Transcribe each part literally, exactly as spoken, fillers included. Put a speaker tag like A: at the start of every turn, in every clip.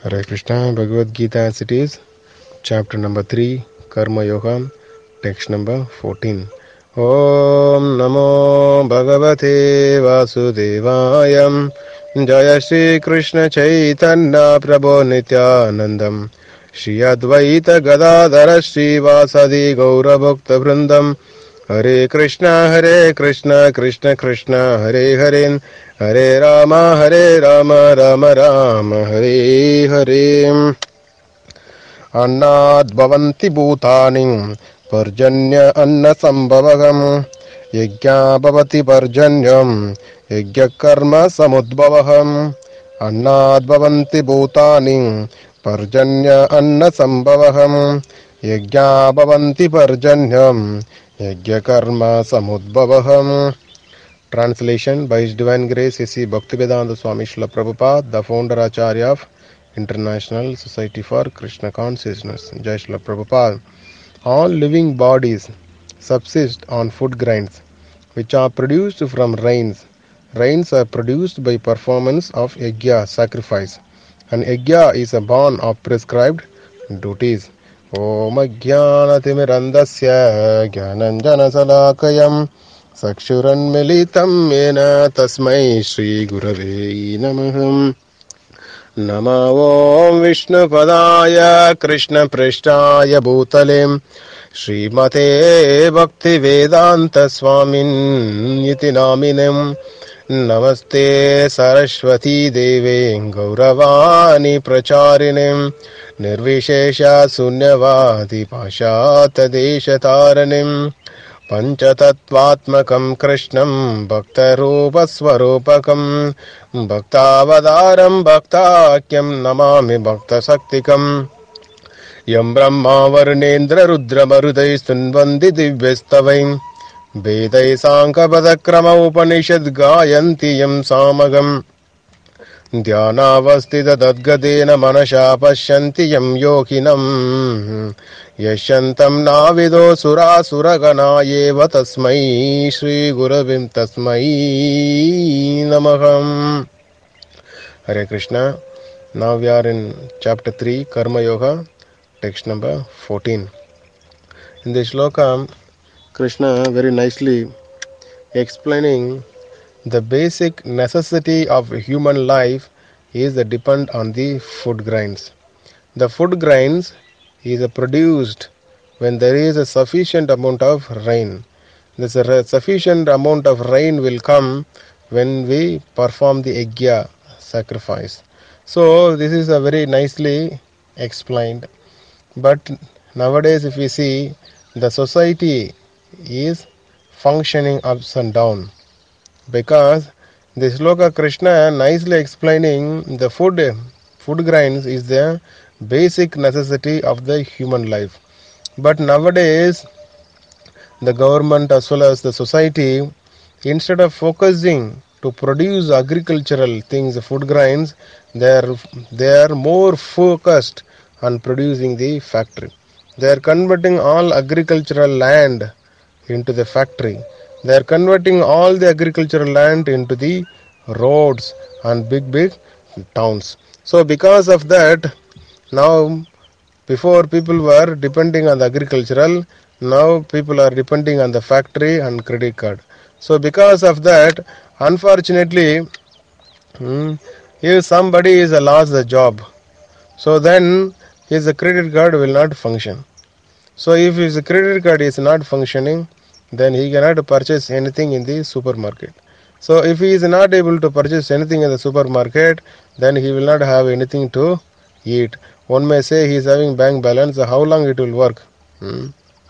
A: Hare Krishna, Bhagavad Gita as it is, chapter number three, Karma Yoga, text number fourteen. Om Namo Bhagavate Vasudevaya. Jaya Shri Krishna Chaitanya Prabhu Nityanandam Shri Advaita Gadadhara Shri Vasadi Gaura Bhakta Vrindam. Hare Krishna, Hare Krishna, Krishna Krishna, Hare Hare, Hare Rama, Hare Rama, Rama Rama, Hare Hare. Annad bhavanti bhutani parjanya anna sambhavagam yajna bhavati parjanyam yajna karma samudbhavaham. Annad bhavanti bhutani parjanya anna sambhavagam yajna bhavanti parjanyam yajna karma samudbhavaham. Translation by His Divine Grace A C Bhaktivedanta Swami Srila Prabhupada, the founder Acharya of International Society for Krishna Consciousness. Jai Srila Prabhupada. All living bodies subsist on food grains, which are produced from rains. Rains are produced by performance of yajna, sacrifice, and yajna is a born of prescribed duties. Om Ajnanatimirandasya Jnananjana Salakayam Sakshuranmilitam Mena Tasmai Shri Gurave Namaham. Namo Om Vishnu Padaya Krishna Prishtaya Bhutale Srimate Bhakti Vedanta Swamin Iti Naminem. Namaste Saraswati Deve Gauravani Pracharinem Nirvishesha Sunyavadi Pashata Deshataranim Panchatattvatmakam Krishnam Bhaktarupaswarupakam Bhaktavadaram Bhaktakyam Namami Bhaktasaktikam Yam Brahma Varnendra Rudra Marudai Sunvandi Divyastavaim Vedai Sankabadakrama Upanishad Gayanti Yam Samagam Dhyanavastita Dadgadena Manasha Pashyanti Yam Yoginam Yashantam Navido Sura Suragana Yeva Tasmai Shri Guravim Tasmai Namaham. Hare Krishna. Now we are in chapter three, Karma Yoga, text number fourteen. In this shloka, Krishna very nicely explaining the basic necessity of human life is the depend on the food grains. The food grains is produced when there is a sufficient amount of rain. This sufficient amount of rain will come when we perform the yajna, sacrifice. So this is a very nicely explained. But nowadays if we see, the society is functioning ups and down, because this shloka Krishna nicely explaining the food food grains is the basic necessity of the human life. But nowadays the government as well as the society, instead of focusing to produce agricultural things, food grains, they are, they are more focused on producing the factory. They are converting all agricultural land into the factory. They are converting all the agricultural land into the roads and big big towns. So because of that, now before people were depending on the agricultural, now people are depending on the factory and credit card. So because of that, unfortunately, hmm, if somebody is lost the job, so then his credit card will not function. So if his credit card is not functioning, then he cannot purchase anything in the supermarket. So if he is not able to purchase anything in the supermarket, then he will not have anything to eat. One may say he is having bank balance, how long it will work? Hmm.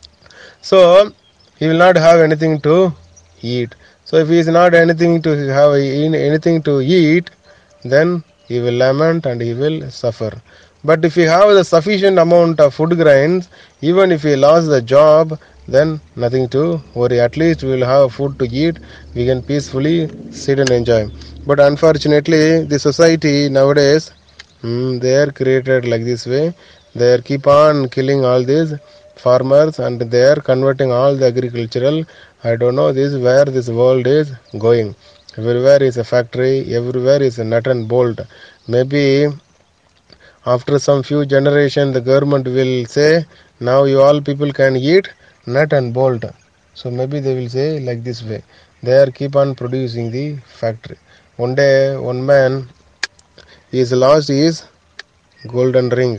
A: So he will not have anything to eat. So if he is not anything to have anything to eat, then he will lament and he will suffer. But if he have the sufficient amount of food grains, even if he lost the job, then nothing to worry. At least we will have food to eat. We can peacefully sit and enjoy. But unfortunately, the society nowadays, hmm, they are created like this way. They are keep on killing all these farmers and they are converting all the agricultural. I don't know this where this world is going. Everywhere is a factory. Everywhere is a nut and bolt. Maybe After some few generations, the government will say, now you all people can eat nut and bolt. So maybe they will say like this way. They are keep on producing the factory. One day, one man is lost his golden ring.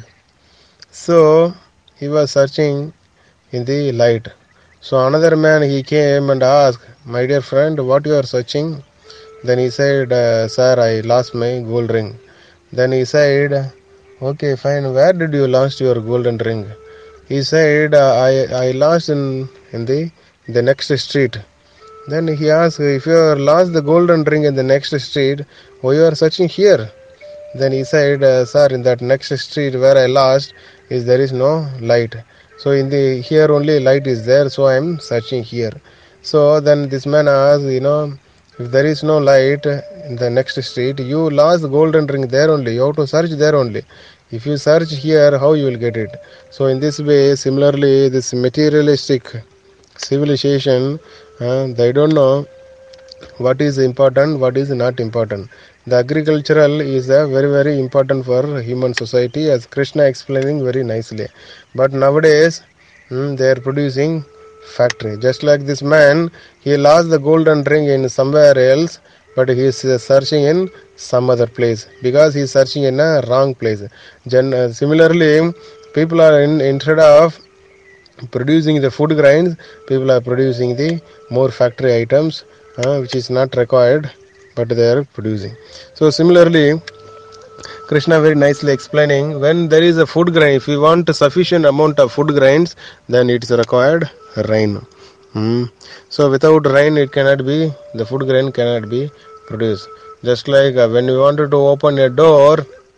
A: So he was searching in the light. So another man he came and asked, my dear friend, what you are searching? Then he said, uh, sir, I lost my gold ring. Then he said, okay, fine, where did you lost your golden ring? He said, uh, I, I lost in, in the, the next street. Then he asked, if you lost the golden ring in the next street, why you are searching here? Then he said, uh, sir, in that next street where I lost, is there is no light. So in the here only light is there, so I am searching here. So then this man asked, you know, if there is no light in the next street, you lost the golden ring there only. You have to search there only. If you search here, how you will get it? So in this way, similarly, this materialistic civilization, uh, they don't know what is important, what is not important. The agricultural is a very very important for human society, as Krishna explaining very nicely. But nowadays hmm, they are producing factory. Just like this man, he lost the golden ring in somewhere else, but he is searching in some other place because he is searching in a wrong place. Gen- uh, similarly, people are in, instead of producing the food grains, people are producing the more factory items, uh, which is not required, but they are producing. So similarly, Krishna very nicely explaining, when there is a food grain, if you want a sufficient amount of food grains, then it is required rain. Hmm. So without rain, it cannot be, the food grain cannot be produced. Just like uh, when we wanted to open a door,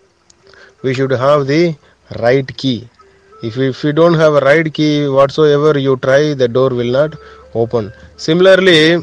A: we should have the right key. If we, if we don't have a right key, whatsoever you try, the door will not open. Similarly,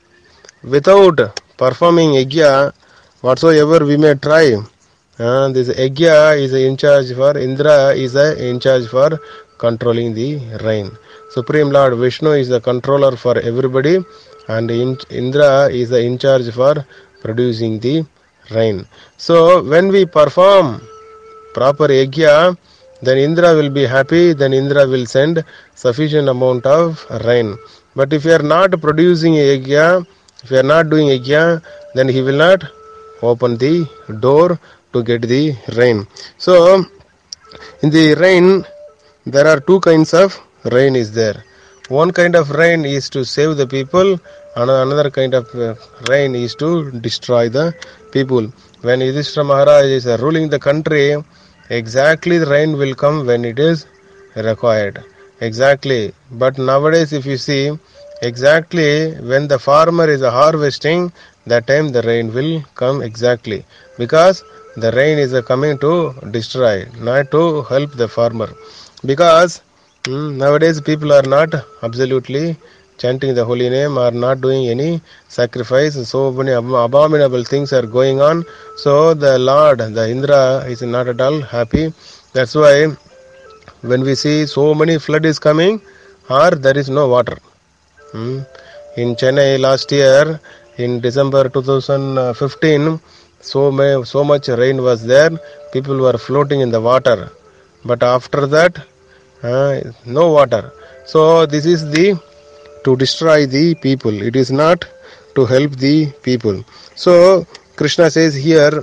A: without performing yajna, whatsoever we may try, uh, this yajna is in charge for, Indra is in charge for controlling the rain. Supreme Lord Vishnu is the controller for everybody, and Indra is in charge for producing the rain. So when we perform proper yajna, then Indra will be happy, then Indra will send sufficient amount of rain. But if you are not producing yajna, if you are not doing yajna, then he will not open the door to get the rain. So in the rain, there are two kinds of rain is there. One kind of rain is to save the people, and another kind of rain is to destroy the people. When Yudhishthira Maharaj is ruling the country, exactly the rain will come when it is required. Exactly. But nowadays if you see, exactly when the farmer is harvesting, that time the rain will come exactly. Because the rain is coming to destroy, not to help the farmer. Because hmm, nowadays people are not absolutely chanting the holy name, or not doing any sacrifice. So many abominable things are going on. So the Lord, the Indra, is not at all happy. That's why when we see so many flood is coming, or there is no water. Hmm. In Chennai last year, in December two thousand fifteen, so many, so much rain was there. People were floating in the water. But after that, uh, no water. So this is the to destroy the people. It is not to help the people. So Krishna says here,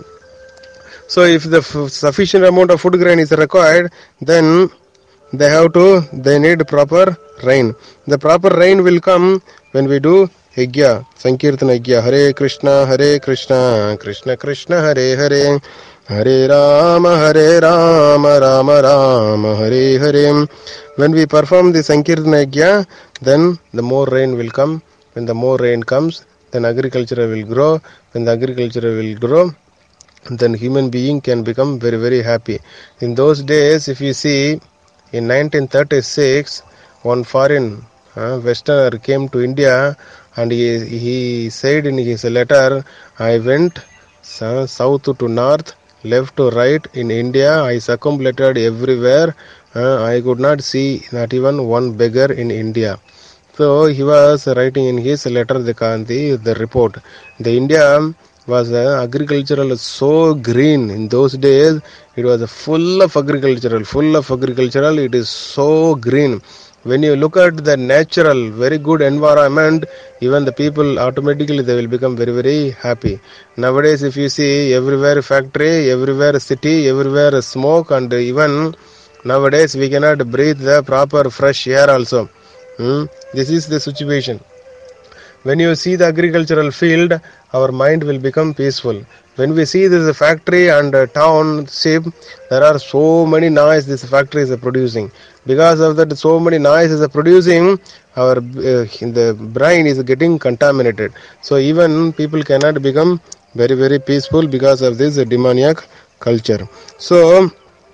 A: so if the f- sufficient amount of food grain is required, then they have to, they need proper rain. The proper rain will come when we do yajna, Sankirtana yajna. Hare Krishna, Hare Krishna, Krishna Krishna, Hare Hare, Hare Rama, Hare Rama, Rama Rama, Hare Hare. When we perform the Sankirtana yajna, then the more rain will come. When the more rain comes, then agriculture will grow. When the agriculture will grow, then human being can become very very happy. In those days, if you see, in nineteen thirty-six, one foreign uh, westerner came to India, and he, he said in his letter, I went uh, south to north, left to right in India. I circumambulated everywhere. Uh, I could not see not even one beggar in India. So he was writing in his letter the the, the report. The India was uh, agricultural so green. In those days, it was full of agricultural, full of agricultural. It is so green. When you look at the natural, very good environment, even the people automatically they will become very, very happy. Nowadays, if you see everywhere factory, everywhere city, everywhere smoke, and even nowadays we cannot breathe the proper fresh air also. Hmm? This is the situation. When you see the agricultural field, our mind will become peaceful. When we see this factory and uh, township, there are so many noise this factory is producing. Because of that, so many noise is producing, our uh, the brain is getting contaminated. So even people cannot become very very peaceful because of this demoniac culture. So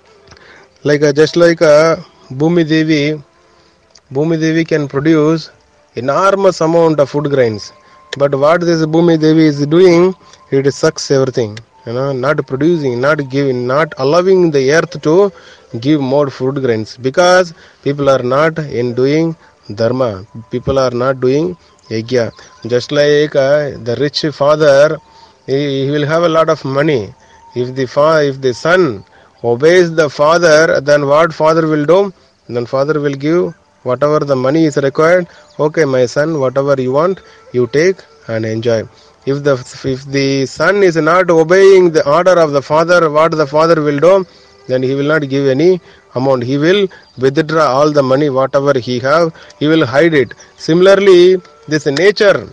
A: like uh, just like uh, Bhumi Devi, Bhumi Devi can produce enormous amount of food grains. But what this Bhumi Devi is doing, it sucks everything. You know, not producing, not giving, not allowing the earth to give more food grains because people are not in doing dharma. People are not doing yajna. Just like uh, the rich father, he, he will have a lot of money. If the fa- if the son obeys the father, then what father will do? Then father will give whatever the money is required. Okay, my son, whatever you want, you take and enjoy. If the if the son is not obeying the order of the father, what the father will do? Then he will not give any amount. He will withdraw all the money, whatever he have, he will hide it. Similarly, this nature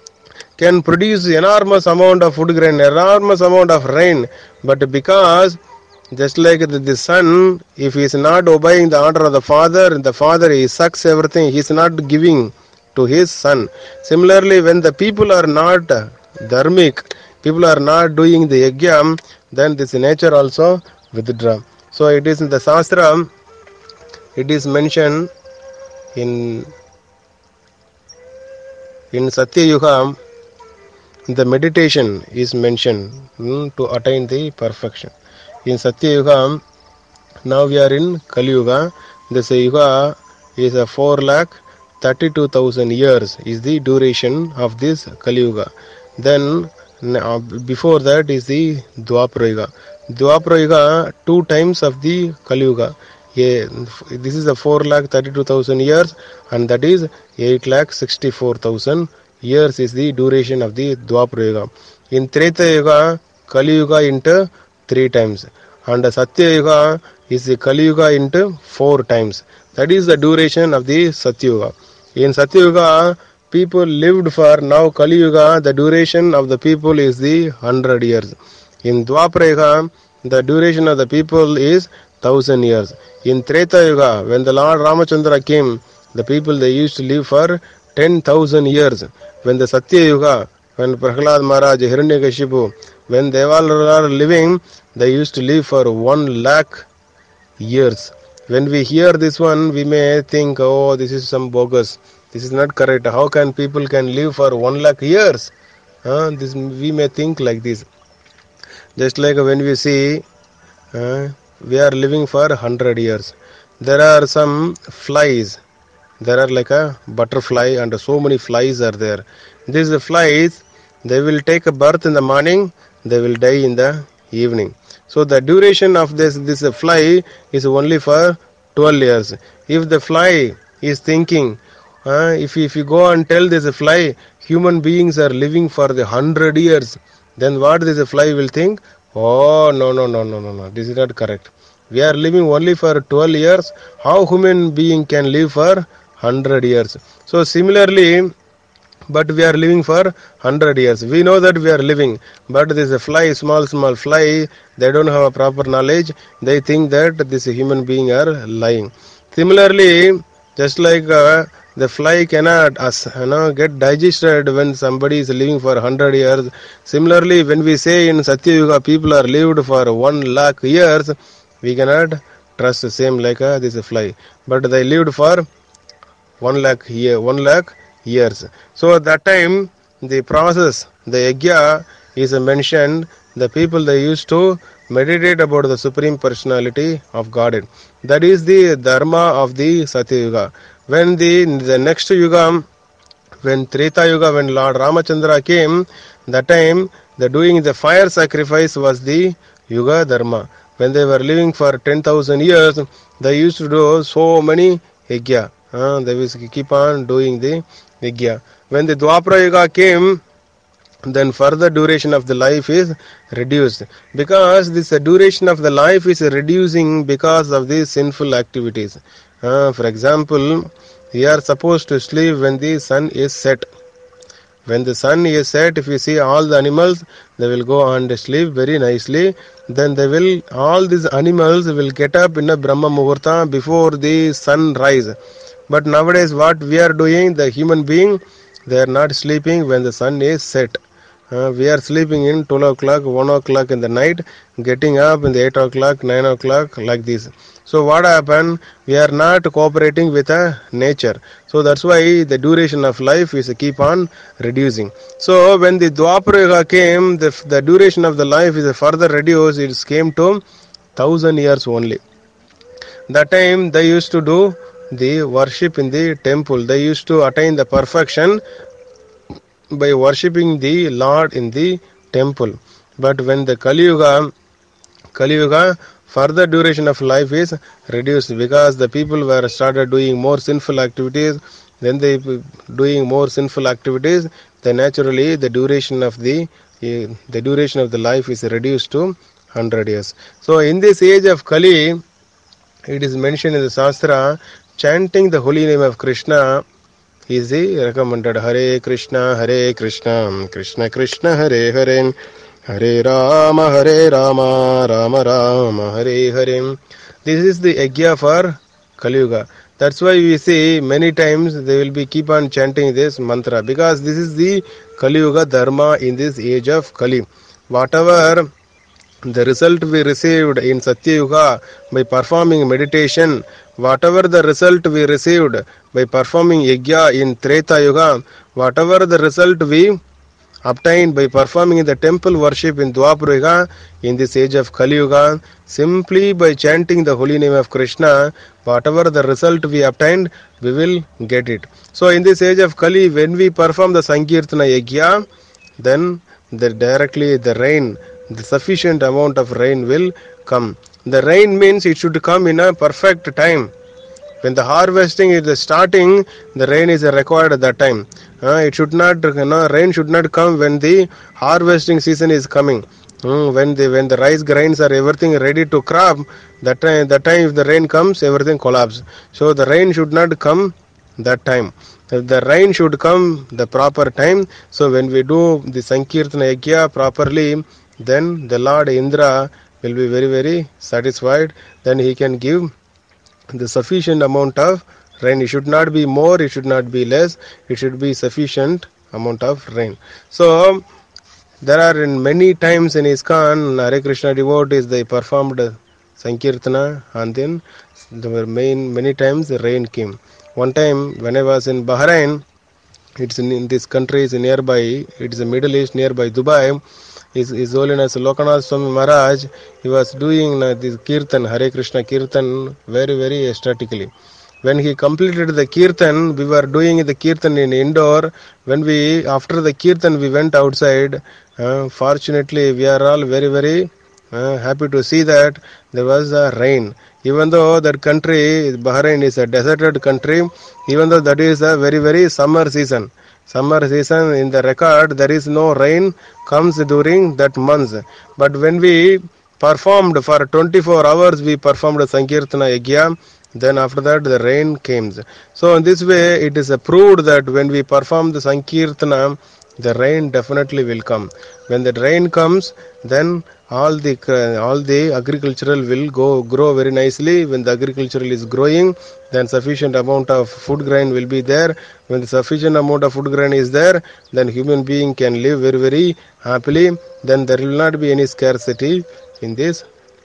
A: can produce enormous amount of food grain, enormous amount of rain, but because just like the, the son, if he is not obeying the order of the father, the father he sucks everything, he is not giving to his son. Similarly, when the people are not dharmic, people are not doing the yajna, then this nature also withdraw. So it is in the Shastra, it is mentioned in in Satya Yuga, the meditation is mentioned hmm, to attain the perfection. In Satya Yuga, now we are in Kali Yuga. This Yuga is a four lakh thirty-two thousand years is the duration of this Kali Yuga. Then uh, before that is the Dwapara Yuga. Dwapara Yuga two times of the Kali Yuga. Yeah, this is a four lakh thirty-two thousand years, and that is eight lakh sixty-four thousand years is the duration of the Dwapara Yuga. In Treta Yuga, Kali Yuga into three times, and Satya Yuga is the Kali Yuga into four times. That is the duration of the Satya Yuga. In Satya Yuga, people lived for, now Kali Yuga, the duration of the people is the hundred years. In Dwapara Yuga, the duration of the people is thousand years. In Treta Yuga, when the Lord Ramachandra came, the people they used to live for ten thousand years. When the Satya Yuga, when Prahlad Maharaj, Hiranyakashipu, when they all are living, they used to live for one lakh years. When we hear this one, we may think, oh, this is some bogus. This is not correct. How can people can live for one lakh years? Uh, this we may think like this. Just like when we see, uh, we are living for hundred years. There are some flies. There are like a butterfly and so many flies are there. These flies, they will take a birth in the morning, they will die in the evening. So the duration of this this fly is only for twelve years. If the fly is thinking, uh, if, if you go and tell this fly, human beings are living for the hundred years, then what this fly will think? Oh, no, no, no, no, no, no, this is not correct. We are living only for twelve years. How human being can live for hundred years? So similarly, but we are living for hundred years. We know that we are living, but this fly, small, small fly, they don't have a proper knowledge. They think that this human being are lying. Similarly, just like uh, the fly cannot us, you know, get digested when somebody is living for hundred years. Similarly, when we say in Satya Yuga people are lived for one lakh years, we cannot trust the same like uh, this fly. But they lived for one lakh year, one lakh years. So at that time, the process, the yajna is mentioned. The people they used to meditate about the Supreme Personality of Godhead. That is the dharma of the Satya Yuga. When the the next Yuga, when Treta Yuga, when Lord Ramachandra came, that time The doing the fire sacrifice was the Yuga Dharma. When they were living for ten thousand years, they used to do so many yajna. Uh, they will keep on doing the yajna. When the Dwapara Yuga came, then further duration of the life is reduced, because this uh, duration of the life is reducing because of these sinful activities. Uh, for example, we are supposed to sleep when the sun is set. When the sun is set, if you see all the animals, they will go and sleep very nicely. Then they will, all these animals will get up in a Brahma Muhurta before the sun rise. But nowadays what we are doing, the human being, they are not sleeping when the sun is set. Uh, we are sleeping in twelve o'clock, one o'clock in the night, getting up in the eight o'clock, nine o'clock, like this. So what happened? We are not cooperating with uh, nature. So that's why the duration of life is uh, keep on reducing. So when the Dwapara Yuga came, the, the duration of the life is uh, further reduced. It came to thousand years only. That time they used to do the worship in the temple. They used to attain the perfection by worshipping the Lord in the temple. But when the Kali Yuga, Kali Yuga, further duration of life is reduced, because the people were started doing more sinful activities. Then they doing more sinful activities, then naturally the duration of the the duration of the life is reduced to one hundred years. So in this age of Kali, it is mentioned in the Shastra, chanting the holy name of Krishna is the recommended. Hare Krishna, Hare Krishna, Krishna Krishna, Hare Hare, Hare Rama, Hare Rama, Rama Rama, Hare Hare. This is the yajna for Kali Yuga. That's why we see many times they will be keep on chanting this mantra, because this is the Kali Yuga Dharma in this age of Kali. Whatever the result we received in Satya Yuga by performing meditation, whatever the result we received by performing yajna in Treta Yuga, whatever the result we obtained by performing the temple worship in Dwapara Yuga, in this age of Kali Yuga, simply by chanting the holy name of Krishna, whatever the result we obtained, we will get it. So in this age of Kali, when we perform the Sankirtana yajna, then the directly the rain, the sufficient amount of rain will come. The rain means it should come in a perfect time. When the harvesting is starting, the rain is required at that time. Uh, it should not, you know, rain should not come when the harvesting season is coming. Mm, when the when the rice grains are everything ready to crop, that time that time if the rain comes, everything collapses. So the rain should not come that time. The rain should come the proper time. So when we do the Sankirtana yajna properly, then the Lord Indra will be very very satisfied. Then he can give the sufficient amount of rain. It should not be more, it should not be less, it should be sufficient amount of rain. So there are in many times in ISKCON, Hare Krishna devotees, they performed Sankirtana, and then there were main, many times the rain came. One time when I was in Bahrain, it's in, in this country is nearby, it is a Middle East nearby Dubai. His, His Holiness Lokanath Swami Maharaj, he was doing uh, this Kirtan, Hare Krishna Kirtan, very very ecstatically. When he completed the Kirtan, we were doing the Kirtan in indoor. When we, after the Kirtan, we went outside. Uh, fortunately, we are all very very uh, happy to see that there was a rain. Even though that country, Bahrain, is a deserted country, even though that is a very very summer season. Summer season in the record, there is no rain comes during that month. But when we performed for twenty-four hours, we performed Sankirtana yajna, then after that the rain came. So in this way it is proved that when we perform the Sankirtana, the rain definitely will come. When the rain comes, then all the all the agricultural will go grow very nicely. When the agricultural is growing, then sufficient amount of food grain will be there. When the sufficient amount of food grain is there, then human being can live very very happily. Then there will not be any scarcity in this.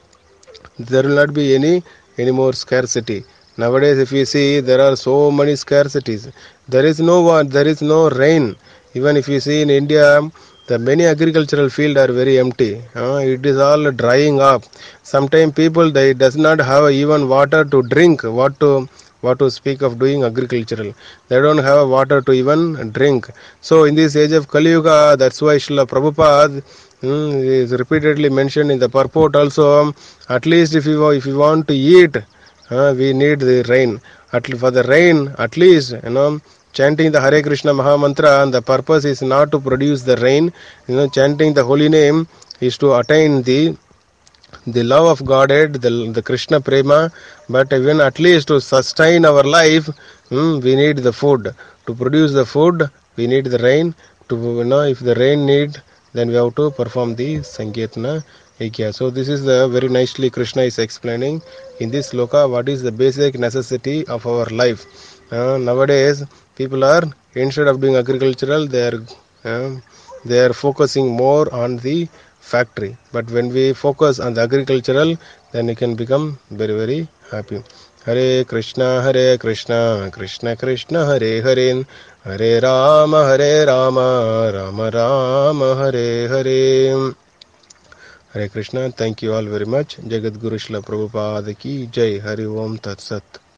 A: There will not be any any more scarcity. Nowadays, if you see, there are so many scarcities. There is no one, there is no rain. Even if you see in India, the many agricultural fields are very empty. Uh, it is all drying up. Sometimes people, they does not have even water to drink, what to what to speak of doing agricultural. They don't have water to even drink. So in this age of Kali Yuga, that's why Srila Prabhupada mm, is repeatedly mentioned in the purport also. At least if you if you want to eat, uh, we need the rain. At for the rain, at least you know, chanting the Hare Krishna Maha Mantra, and the purpose is not to produce the rain. You know, chanting the holy name is to attain the the love of Godhead, the, the Krishna Prema, but even at least to sustain our life, hmm, we need the food. To produce the food, we need the rain. To you know, if the rain need, then we have to perform the Sankirtana Ikya. So this is the very nicely Krishna is explaining in this sloka what is the basic necessity of our life. Uh, nowadays, people are instead of doing agricultural, they are uh, they are focusing more on the factory. But when we focus on the agricultural, then we can become very very happy. Hare Krishna, Hare Krishna, Krishna Krishna, Hare Hare, Hare Rama, Hare Rama, Rama Rama, Hare Hare. Hare Krishna. Thank you all very much. Jagat Guru Shila Prabhupada ki Jai. Hari Om Tat Sat.